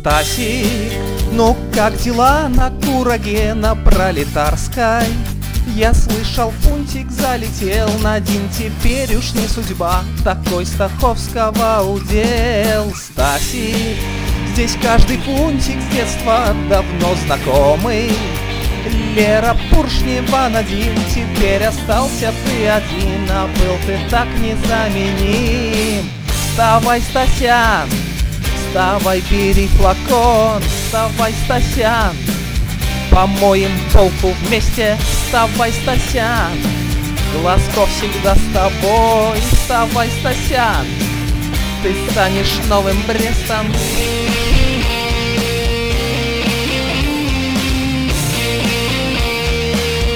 Стасик, ну как дела на Кураге, на Пролетарской? Я слышал, Фунтик залетел на день, теперь уж не судьба, такой Стаховского удел. Стасик, здесь каждый Фунтик с детства давно знакомый. Лера Пуршнева один, теперь остался ты один, а был ты так незаменим. Вставай, Стасян, вставай, бери флакон, вставай, Стасян, помоем полку вместе. Вставай, Стасян, Глазков всегда с тобой. Вставай, Стасян, ты станешь новым Брестом.